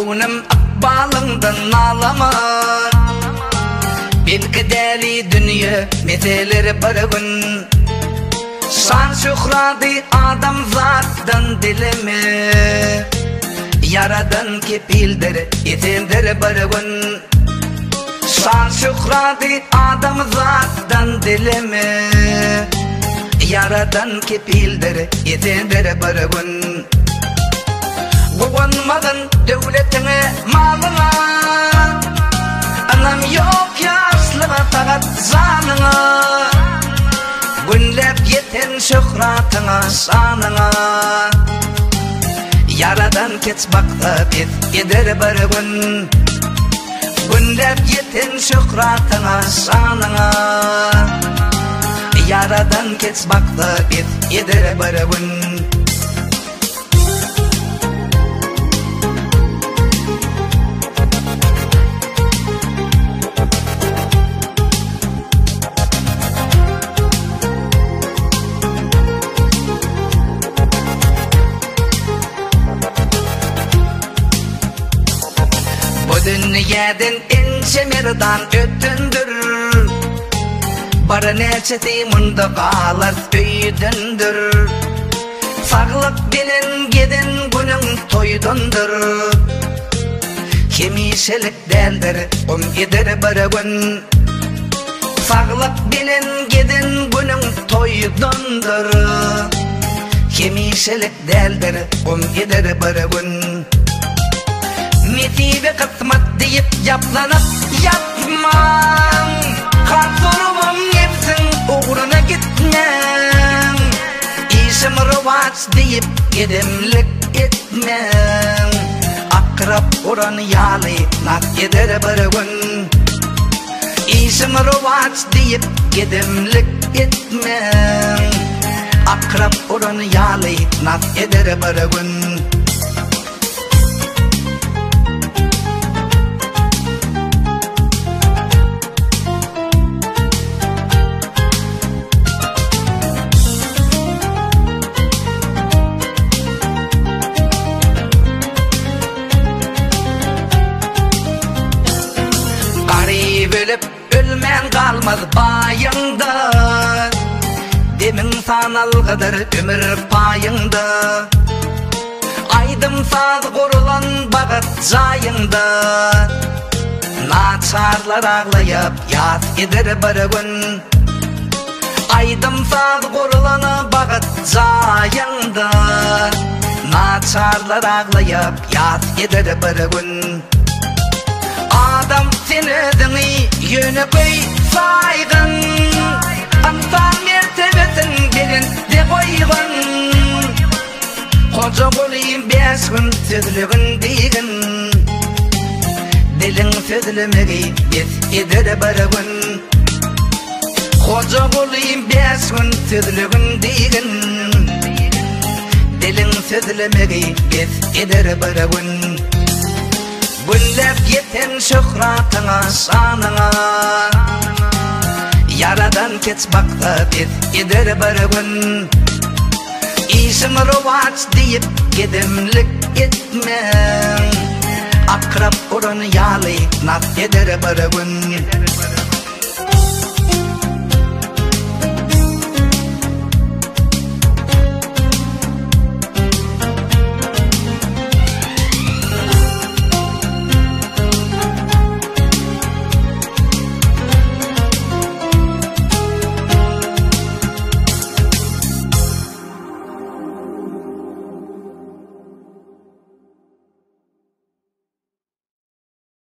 Ko'nglim akbalingdan nalama. Belki deli dünya meteleri bir gün. Şan şöhrati adam zatdan dilimi. Yaradan kepildir etendir bir gün. Şan şöhrati adam zatdan dilimi. Yaradan kepildir etendir bir gün. Kuvanmadın devletine malına. Anam yok yaşlığa takat zanına. Günlep yeten şöhratına şanına. Yaradan keç bakta bit eder bir gün. Günlep yeten şöhratına şanına. Yaradan keç bakta bit eder bir gün. Dünyadan ince merdan ötündür. Bara neçeti munda qalar öydündür. Sağlık bilen geden günün toydundur. Kemişelik deldir eder bir gün. Sağlık bilen geden günün toydundur. Kemişelik deldir eder bir gün. Metibe kısmet deyip yaplanıp yapmam. Kartolumum yetsin uğruna gitmem. İşim rıvaç deyip gedimlik etmem. Akrab oran yalı nak eder bir gün. İşim rıvaç deyip gedimlik etmem. Akrab oran yalı nak eder bir gün. Ölüp ölmen kalmaz bayında. Demin sanalgıdır ömür payında. Aydım saz kurulan bağıt jayında. Naçarlar ağlayıp yat eder bir gün. Aydım saz kurulan bağıt jayında. Naçarlar ağlayıp yat eder bir gün. Adam senedini yöne koy saygın. Antan mertebetin gelin de koygun. Koca olayım 5 gün sözlüğün deyin. Dilin sözlemegi biz eder bir gün. Koca olayım 5 gün sözlüğün deyin. Dilin sözlemegi biz eder bir gün. Günlep yeten şöhratına şanına. Yaradan keç bakta bit eder bir gün. İşim rıvaç deyip gedimlik etmem. Akrab oran yalı nak eder bir gün.